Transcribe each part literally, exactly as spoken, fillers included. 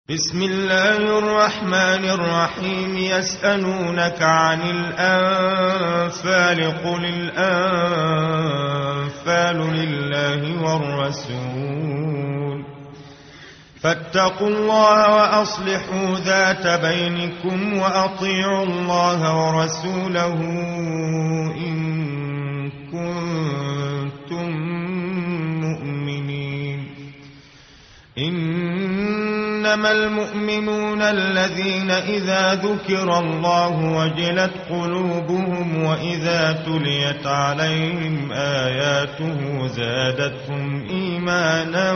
بسم الله الرحمن الرحيم. يسألونك عن الأنفال قل الأنفال لله والرسول فاتقوا الله وأصلحوا ذات بينكم وأطيعوا الله ورسوله إن كنتم مؤمنين. إنما المؤمنون الذين إذا ذكر الله وجلت قلوبهم وإذا تليت عليهم آياته زادتهم إيمانا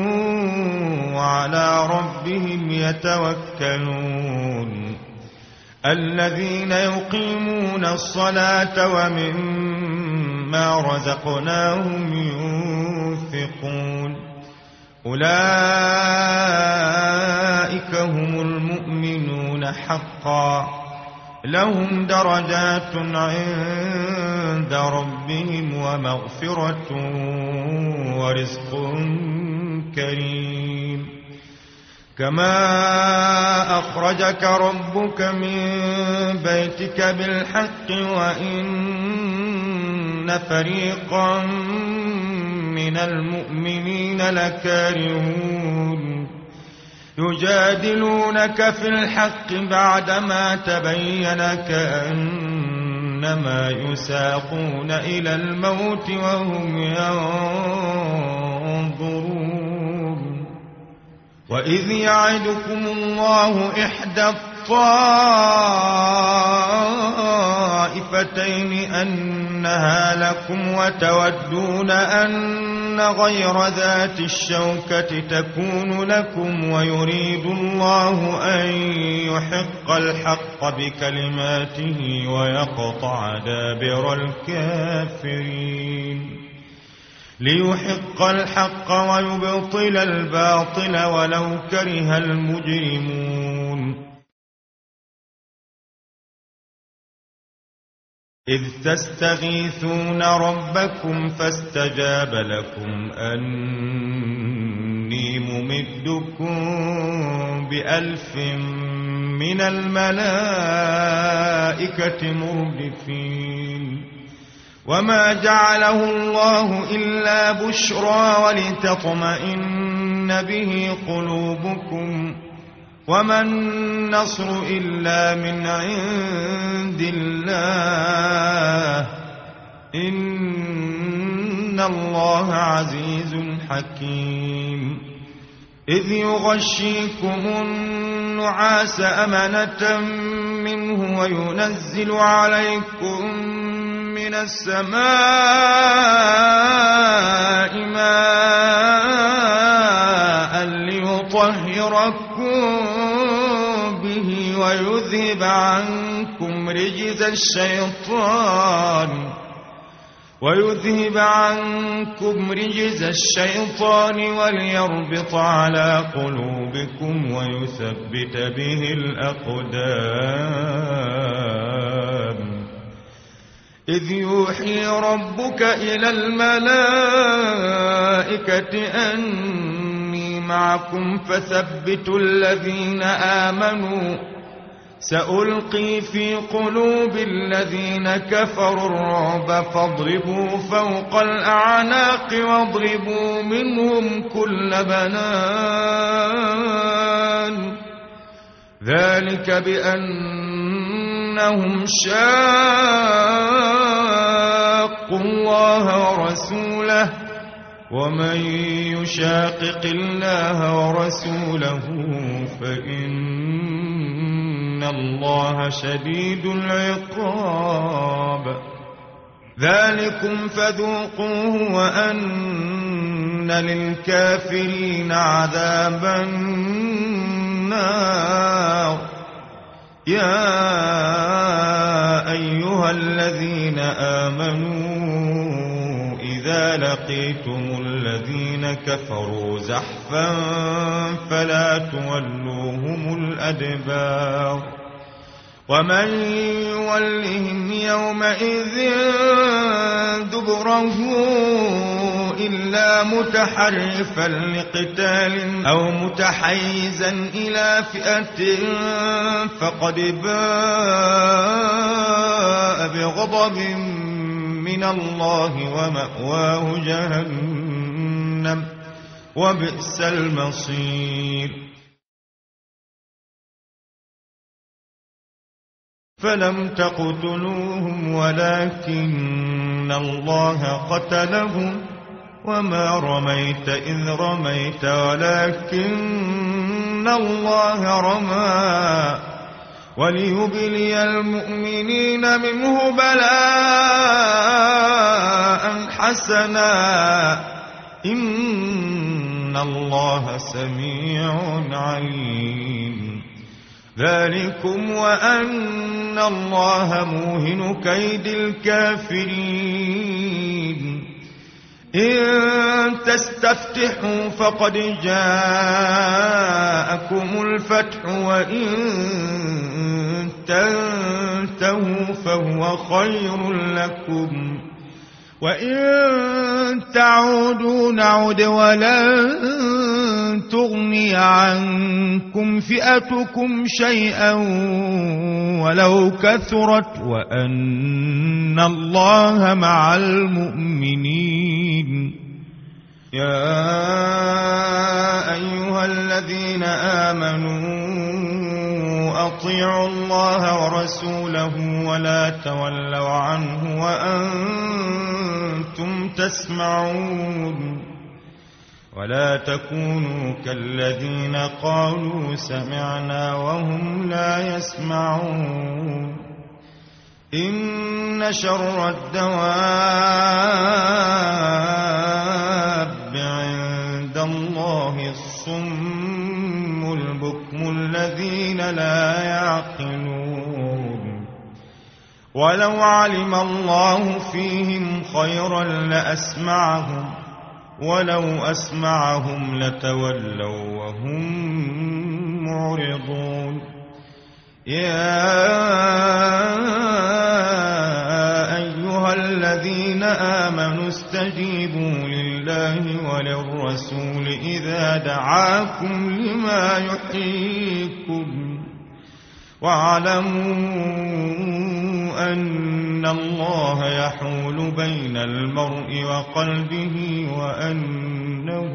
وعلى ربهم يتوكلون. الذين يقيمون الصلاة ومما رزقناهم ينفقون أولئك هم المؤمنون حقا لهم درجات عند ربهم ومغفرة ورزق كريم. كما أخرجك ربك من بيتك بالحق وإن فريقا من المؤمنين لكارهون يجادلونك في الحق بعدما تبين كأنما يساقون إلى الموت وهم ينظرون. وإذ يعدكم الله إحدى الطائفتين أنها لكم وتودون أن غير ذات الشوكة تكون لكم ويريد الله أن يحق الحق بكلماته ويقطع دابر الكافرين. ليحق الحق ويبطل الباطل ولو كره المجرمون. إذ تستغيثون ربكم فاستجاب لكم أني ممدكم بألف من الملائكة مردفين. وما جعله الله إلا بشرى ولتطمئن به قلوبكم وما النصر إلا من عند الله إن الله عزيز حكيم. إذ يغشيكم النعاس أمنة منه وينزل عليكم من السماء ماء ليطهركم به ويذهب عنكم رجز الشيطان ويذهب عنكم رجز الشيطان وليربط على قلوبكم ويثبت به الأقدام. إذ يوحي ربك إلى الملائكة أني معكم فثبتوا الذين آمنوا سألقي في قلوب الذين كفروا الرعب فاضربوا فوق الأعناق واضربوا منهم كل بنان. ذلك بأنهم شاقوا الله ورسوله ومن يشاقق الله ورسوله فإن الله شديد العقاب. ذلكم فذوقوه وأن للكافرين عذاب النار. يا أيها الذين آمنوا إذا لقيتم الذين كفروا زحفا فلا تولوهم الأدبار. ومن يولهم يومئذ دبره إلا متحرفا لقتال أو متحيزا إلى فئة فقد باء بغضب من الله ومأواه جهنم وبئس المصير. فلم تقتلوهم ولكن الله قتلهم وما رميت إذ رميت ولكن الله رمى وليبلي المؤمنين منه بلاء حسنا إن الله سميع عليم. ذلكم وأن الله موهن كيد الكافرين. إن تستفتحوا فقد جاءكم الفتح وإن تنتهوا فهو خير لكم وإن تعودوا نعد ولن تغني عنكم فئتكم شيئا ولو كثرت وأن الله مع المؤمنين. يا أيها الذين آمنوا أطيعوا الله ورسوله ولا تولوا عنه وأنتم تسمعون ولا تكونوا كالذين قالوا سمعنا وهم لا يسمعون. إن شر الدواب عند الله الصم البكم الذين لا يعقلون. ولو علم الله فيهم خيرا لأسمعهم ولو أسمعهم لتولوا وهم معرضون. يا أيها الذين آمنوا استجيبوا لله وللرسول إذا دعاكم لما يحييكم واعلموا أن الله يحول بين المرء وقلبه وأنه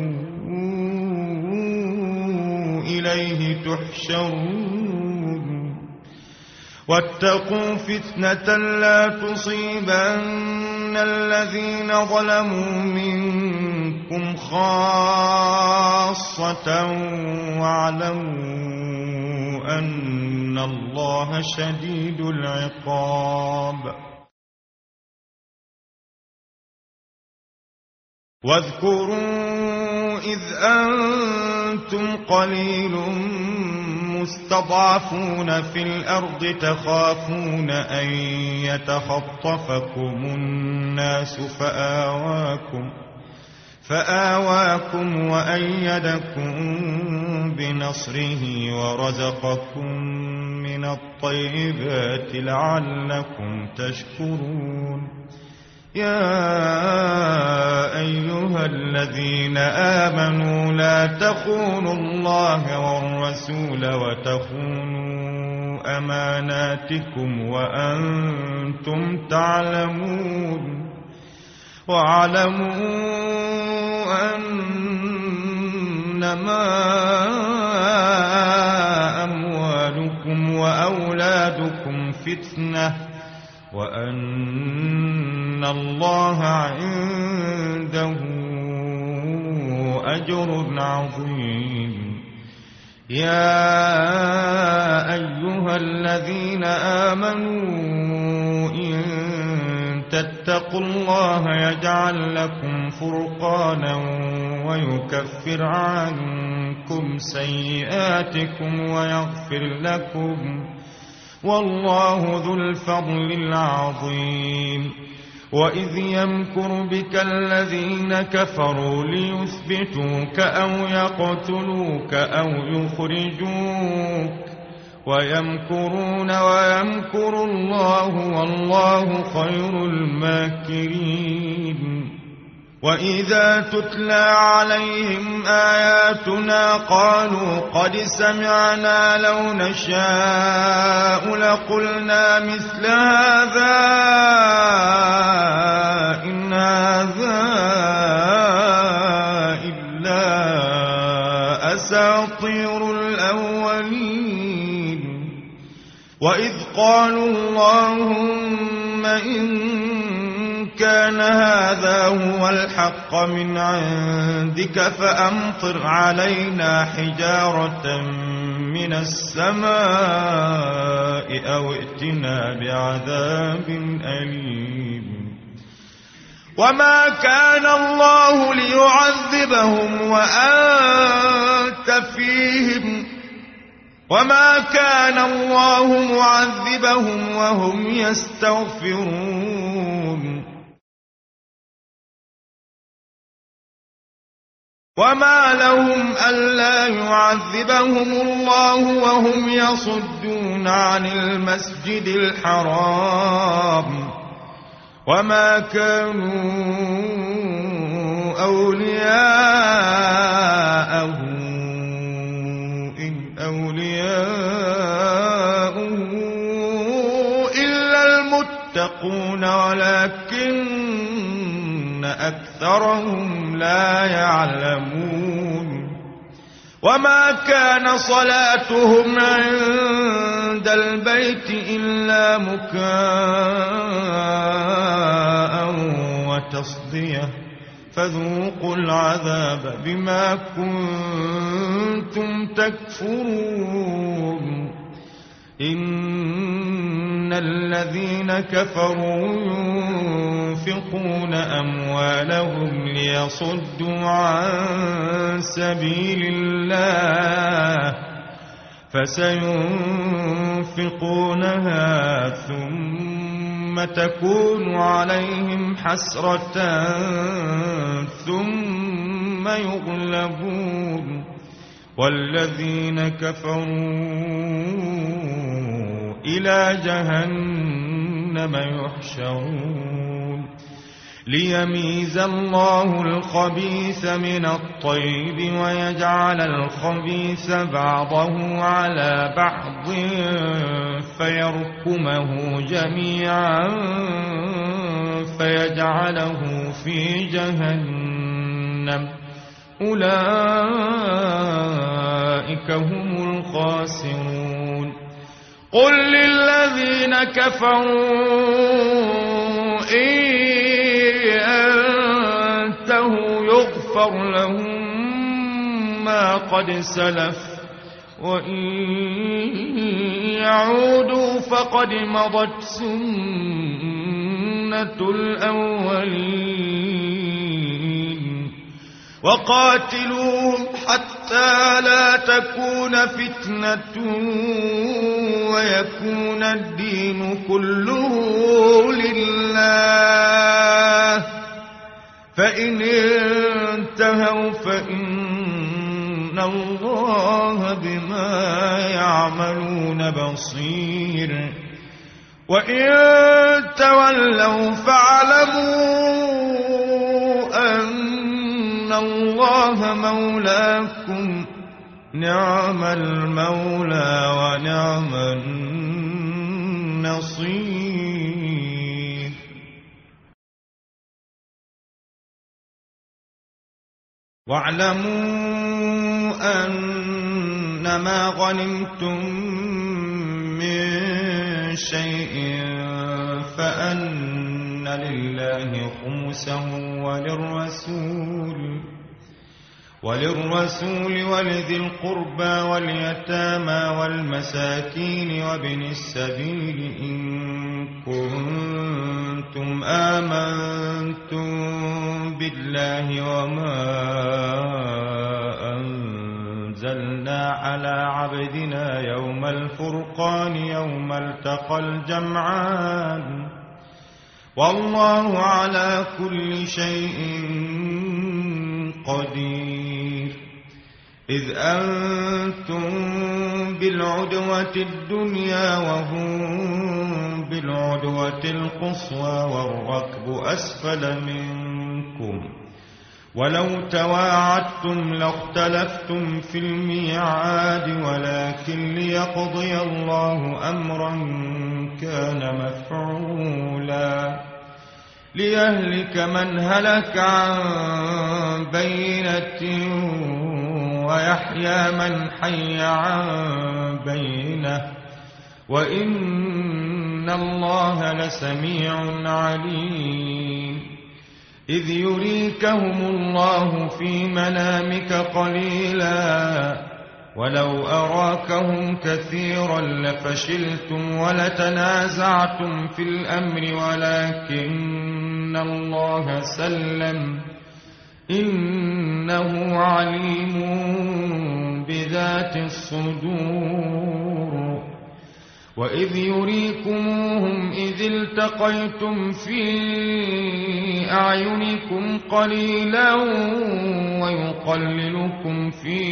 إليه تحشرون. واتقوا فتنة لا تصيبن الذين ظلموا منكم خاصة واعلموا أن الله شديد العقاب. واذكروا إذ أنتم قليل مستضعفون في الأرض تخافون أن يتخطفكم الناس فآواكم فآواكم وأيدكم بنصره ورزقكم من الطيبات لعلكم تشكرون. يا أيها الذين آمنوا لا تخونوا الله والرسول وتخونوا أماناتكم وأنتم تعلمون. واعلموا أنما أموالكم وأولادكم فتنة وأن الله عنده أجر عظيم. يا أيها الذين آمنوا إن تتقوا الله يجعل لكم فرقانا ويكفر عنكم سيئاتكم ويغفر لكم والله ذو الفضل العظيم. وإذ يمكر بك الذين كفروا ليثبتوك أو يقتلوك أو يخرجوك ويمكرون ويمكر الله والله خير الماكرين. وإذا تتلى عليهم آياتنا قالوا قد سمعنا لو نشاء لقلنا مثل هذا إن هذا إلا أساطير الأولين وإذ قالوا اللهم إن كان هذا هو الحق من عندك فأمطر علينا حجارة من السماء أو ائتنا بعذاب أليم وما كان الله ليعذبهم وأنت فيهم وما كان الله معذبهم وهم يستغفرون وما لهم ألا يعذبهم الله وهم يصدون عن المسجد الحرام وما كانوا أولياءه إن أولياءه إلا المتقون ولكن أكثرهم لا يعلمون وما كان صلاتهم عند البيت إلا مكاء وتصدية فذوقوا العذاب بما كنتم تكفرون إن الذين كفروا ينفقون أموالهم ليصدوا عن سبيل الله فسينفقونها ثم تكون عليهم حسرة ثم يغلبون والذين كفروا إلى جهنم يحشرون ليميز الله الخبيث من الطيب ويجعل الخبيث بعضه على بعض فيركمه جميعا فيجعله في جهنم أولئك هم الخاسرون قل للذين كفروا إن ينتهوا يغفر لهم ما قد سلف وإن يعودوا فقد مضت سنة الأولين وقاتلوهم حتى لا تكون فتنة ويكون الدين كله لله فإن انتهوا فإن الله بما يعملون بصير وإن تولوا فاعلموا أن الله مولاكم نعم المولى ونعم النصير واعلموا أنما غنمتم من شيء فأن لله خمسه وللرسول وللرسول ولذي القربى واليتامى والمساكين وابن السبيل إن كنتم آمنتم بالله وما أنزلنا على عبدنا يوم الفرقان يوم التقى الجمعان والله على كل شيء قدير إذ أنتم بالعدوة الدنيا وهم بالعدوة القصوى والركب أسفل منكم ولو تواعدتم لاختلفتم في الميعاد ولكن ليقضي الله أمرا كان مفعولا ليهلك من هلك عن بينة ويحيى من حي عن بينة وإن الله لسميع عليم إذ يريكهم الله في منامك قليلا ولو أراكهم كثيرا لفشلتم ولتنازعتم في الأمر ولكن الله سلم إنه عليم بذات الصدور وإذ يريكموهم إذ التقيتم في أعينكم قليلا ويقللكم في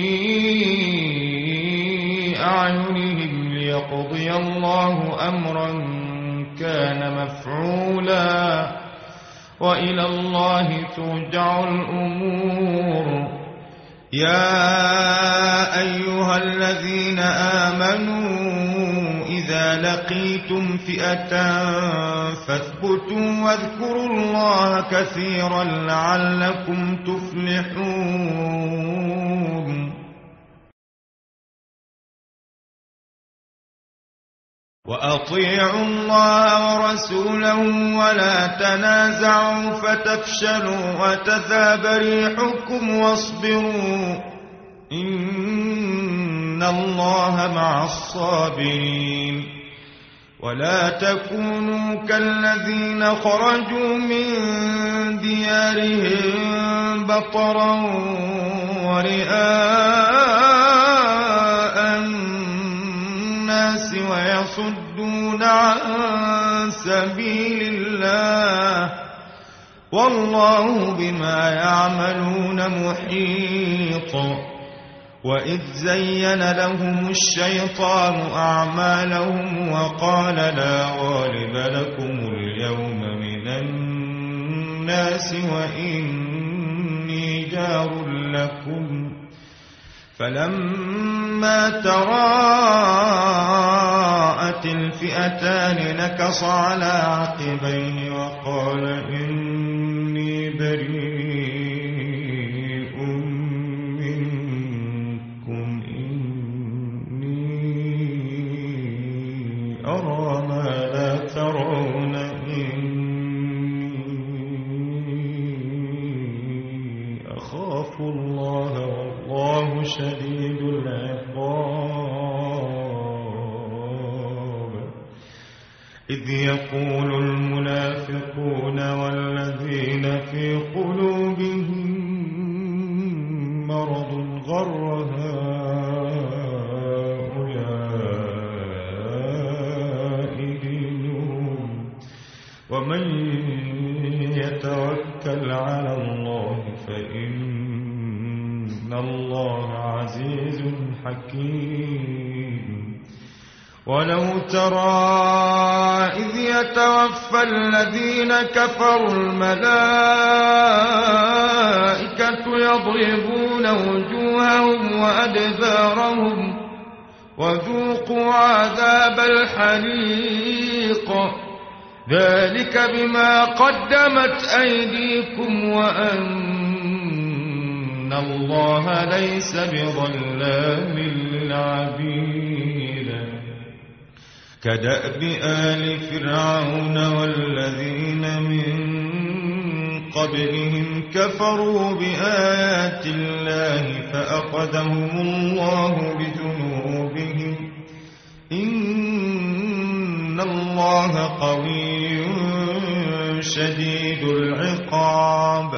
أعينهم ليقضي الله أمرا كان مفعولا وإلى الله ترجع الأمور يا أيها الذين آمنوا إذا لقيتم فئة فاثبتوا واذكروا الله كثيرا لعلكم تفلحون وأطيعوا الله ورسوله ولا تنازعوا فتفشلوا وتذهب ريحكم واصبروا إن الله مع الصابرين ولا تكونوا كالذين خرجوا من ديارهم بطرا ورئاء الناس ويصدون عن سبيل الله والله بما يعملون محيط وإذ زين لهم الشيطان أعمالهم وقال لا غالب لكم اليوم من الناس وإني جار لكم فلما تراءت الفئتان نكص على عقبيه وقال إني بريء منكم إني أرى ما لا ترون إني أخاف الله والله شديد العقاب إذ يقول المنافقون والذين في قلوبهم مرض غر هؤلاء دينهم ومن يتوكل على الله فإن الله عزيز حكيم ولو ترى إذ يتوفى الذين كفروا الملائكة يضربون وجوههم وأدبارهم وذوقوا عذاب الحريق ذلك بما قدمت أيديكم وأن الله ليس بظلام للعبيد كدأب آل فرعون والذين من قبلهم كفروا بآيات الله فأخذهم الله بذنوبهم إن الله قوي شديد العقاب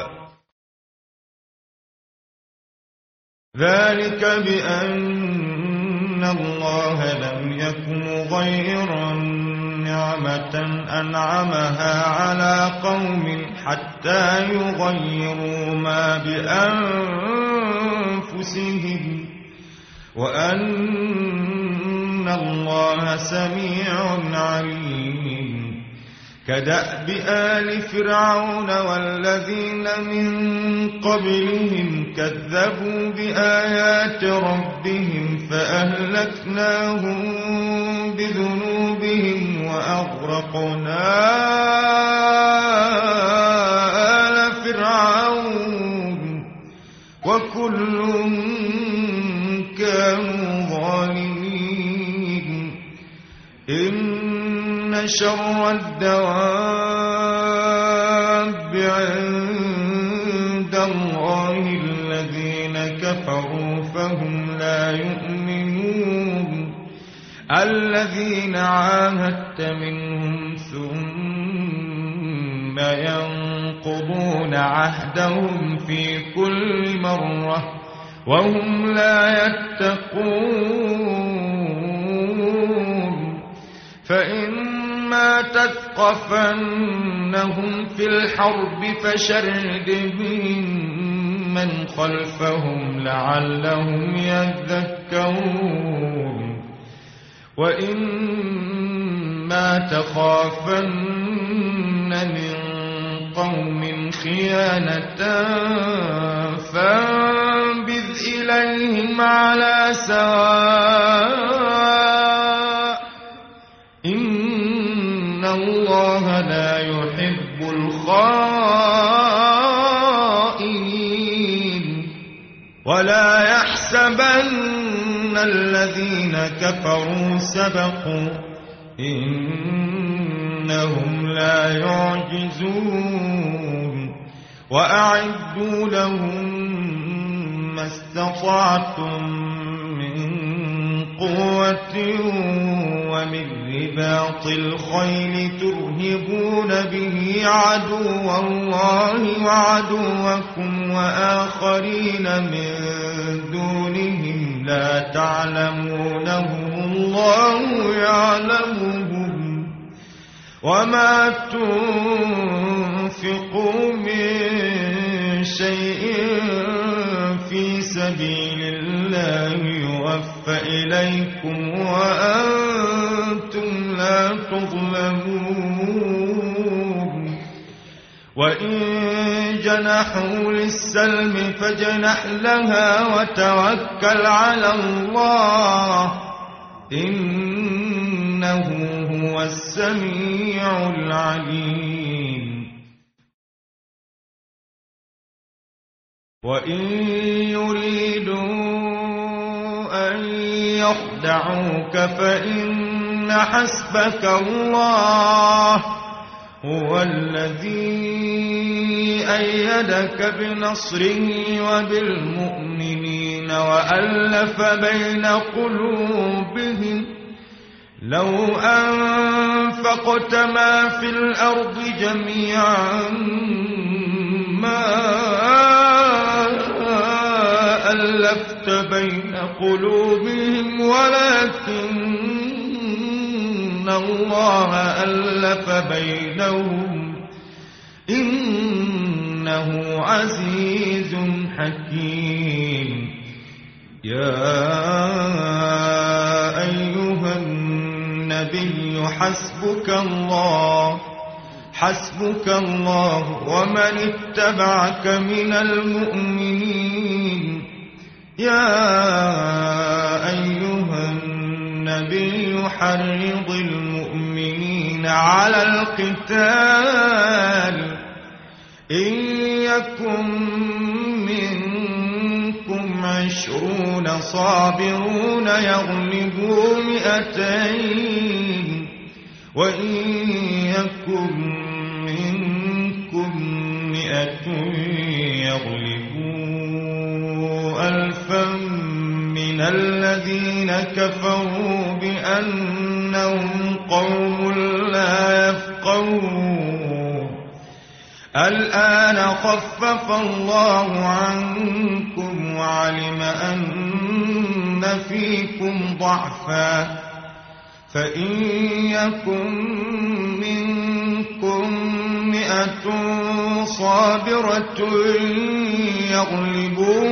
ذلك بأن الله لم يكن غير نعمة أنعمها على قوم حتى يغيروا ما بأنفسهم وأن الله سميع عليم كدأب آل فرعون والذين من قبلهم كذبوا بآيات ربهم فأهلكناهم بذنوبهم وأغرقنا آل فرعون وكل كانوا ظالمين. إن شر الدواب عند الله الذين كفروا فهم لا يؤمنون. الذين عاهدت منهم ثم ينقضون عهدهم في كل مرة وهم لا يتقون. فإما تثقفنهم في الحرب فشرد بهم من خلفهم لعلهم يذكرون. وإما تخافن من قوم خيانة فانبذ إليهم على سواء إن الله لا يحب الخائنين. ولا يحسبن الذين كفروا سبقوا إنهم لا يعجزون. وأعدوا لهم ما استطعتم من قوة ومن رباط الخيل ترهبون به عدو الله وعدوكم وآخرين من دونهم لا تعلمونهم الله يعلمهم. وما تنفقوا من شيء في سبيل الله يوفى إليكم وأنتم لا تظلمون. وإن جنحوا للسلم فاجنح لها وتوكل على الله إنه هو السميع العليم. وإن يريدوا أن يخدعوك فإن حسبك الله هو الذي أيدك بنصره وبالمؤمنين وألف بين قلوبهم. لو أنفقت ما في الأرض جميعا ما ألفت بين قلوبهم ولكن الله ألف بينهم إنه عزيز حكيم. يا أيها النبي حسبك الله حسبك الله ومن اتبعك من المؤمنين. يا أيها النبي حرض المؤمنين على القتال إن يكن منكم عشرون صابرون يغلبوا مئتين وإن يكن منكم مئة يغلبوا ألفا من الذين كفروا بأنهم قوم لا يفقهون. الآن خفف الله عنكم وعلم أن فيكم ضعفا فإن يكن منكم مئة صابرة يغلبوا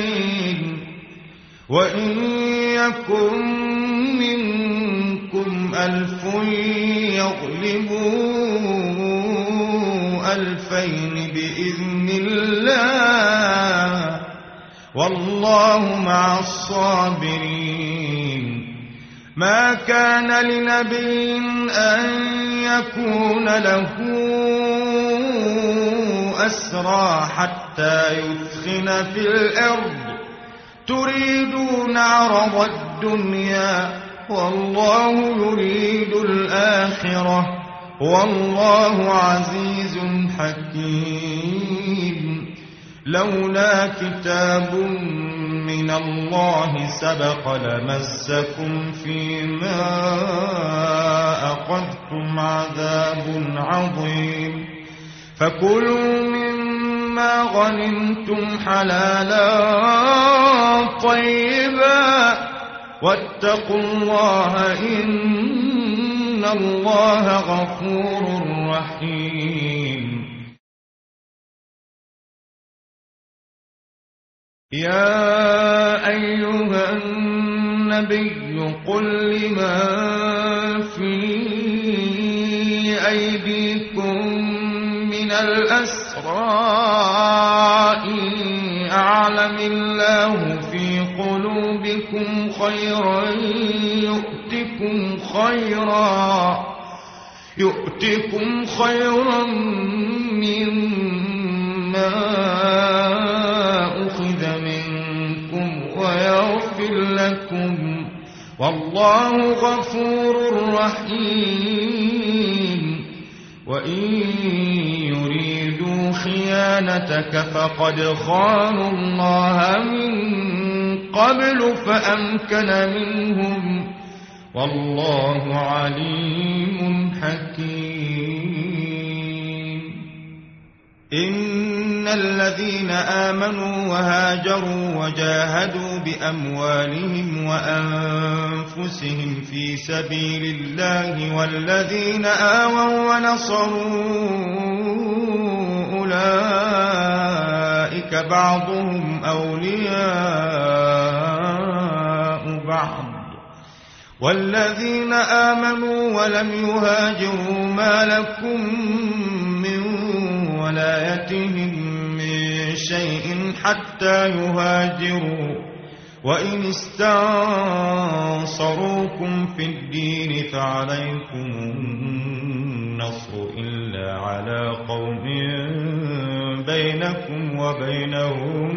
مئتين وإن يكن منكم ألف يغلبوا ألفين بإذن الله والله مع الصابرين. ما كان لنبي أن يكون له أسرى حتى يثخن في الأرض تريدون عرض الدنيا والله يريد الآخرة والله عزيز حكيم. لولا كتاب من الله سبق لمسكم فيما أخذتم عذاب عظيم. فكلوا مما غنمتم حلالا طيبا واتقوا الله إن الله غفور رحيم. يا أيها النبي قل لمن في أيديكم من الأسرى إن أعلم الله في قلوبكم خيرا يؤتكم خيرا يؤتكم خيرا مما أخذ منكم ويغفر لكم والله غفور رحيم. وإن يريدوا خيانتك فقد خانوا الله من قبل فأمكن منهم والله عليم حكيم. إن الذين آمنوا وهاجروا وجاهدوا بأموالهم وأنفسهم في سبيل الله والذين آووا ونصروا أولئك بعضهم أولياء بعض والذين آمنوا ولم يهاجروا ما لكم من ولايتهم من شيء حتى يهاجروا وإن استنصروكم في الدين فعليكم النصر إلا على قوم بينكم وبينهم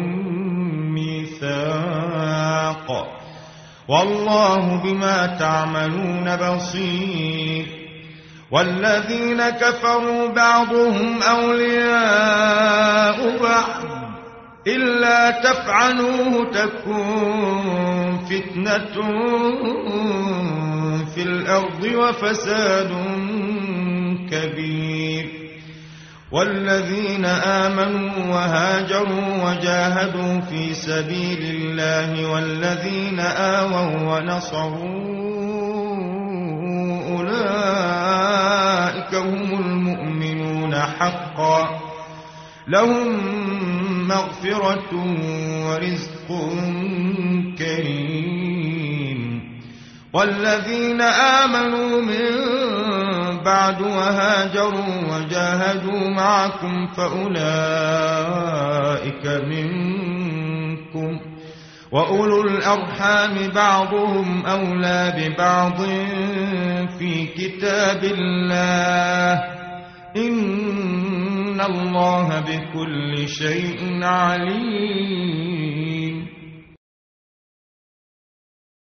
ميثاق والله بما تعملون بصير. والذين كفروا بعضهم أولياء بعض إلا تفعلوه تكن فتنة في الأرض وفساد كبير. والذين آمنوا وهاجروا وجاهدوا في سبيل الله والذين آووا ونصروا أولئك هم المؤمنون حقا لهم مغفرة ورزق كريم. والذين آمنوا من بعد وهاجروا وجاهدوا معكم فأولئك منكم وأولو الأرحام بعضهم أولى ببعض في كتاب الله إن الله بكل شيء عليم.